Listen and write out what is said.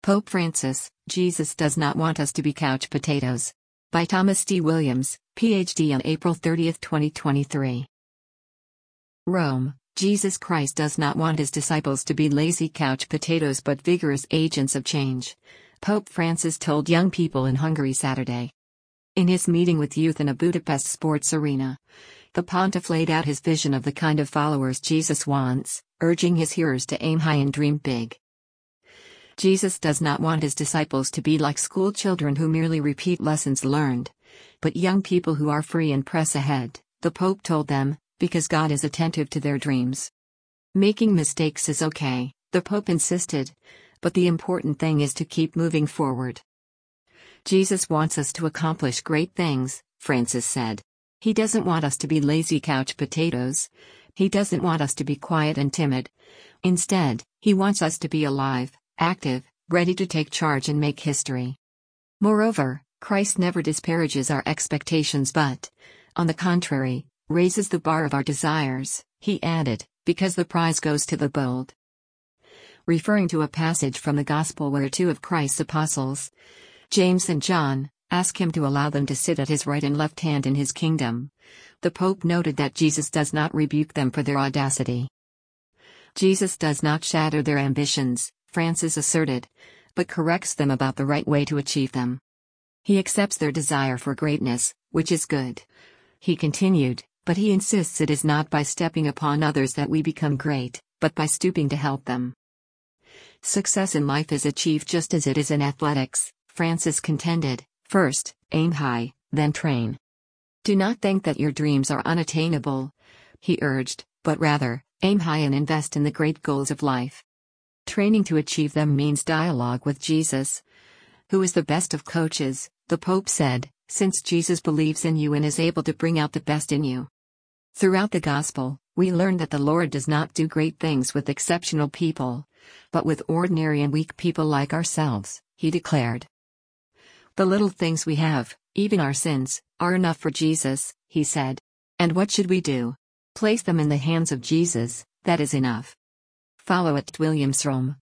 Pope Francis, Jesus does not want us to be couch potatoes. By Thomas D. Williams, Ph.D. on April 30, 2023. Rome, Jesus Christ does not want his disciples to be lazy couch potatoes but vigorous agents of change, Pope Francis told young people in Hungary Saturday. In his meeting with youth in a Budapest sports arena, the pontiff laid out his vision of the kind of followers Jesus wants, urging his hearers to aim high and dream big. Jesus does not want his disciples to be like school children who merely repeat lessons learned, but young people who are free and press ahead, the Pope told them, because God is attentive to their dreams. Making mistakes is okay, the Pope insisted, but the important thing is to keep moving forward. Jesus wants us to accomplish great things, Francis said. He doesn't want us to be lazy couch potatoes. He doesn't want us to be quiet and timid. Instead, he wants us to be alive, active, ready to take charge and make history. Moreover, Christ never disparages our expectations but, on the contrary, raises the bar of our desires, he added, because the prize goes to the bold. Referring to a passage from the Gospel where two of Christ's apostles, James and John, ask him to allow them to sit at his right and left hand in his kingdom, the Pope noted that Jesus does not rebuke them for their audacity. Jesus does not shatter their ambitions, Francis asserted, but corrects them about the right way to achieve them. He accepts their desire for greatness, which is good. He continued, but he insists it is not by stepping upon others that we become great, but by stooping to help them. Success in life is achieved just as it is in athletics, Francis contended. First, aim high, then train. Do not think that your dreams are unattainable, he urged, but rather, aim high and invest in the great goals of life. Training to achieve them means dialogue with Jesus, who is the best of coaches, the Pope said, since Jesus believes in you and is able to bring out the best in you. Throughout the Gospel, we learn that the Lord does not do great things with exceptional people, but with ordinary and weak people like ourselves, he declared. The little things we have, even our sins, are enough for Jesus, he said. And what should we do? Place them in the hands of Jesus, that is enough. Follow at Williams Rome.